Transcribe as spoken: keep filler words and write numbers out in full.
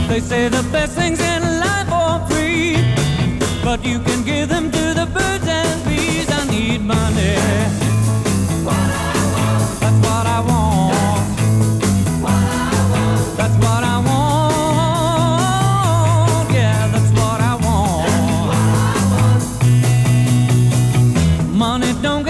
They say the best things in life are free, but you can give them to the birds and bees. I need money. That's what I want. That's what I want. Yeah, that's what I want. Money don't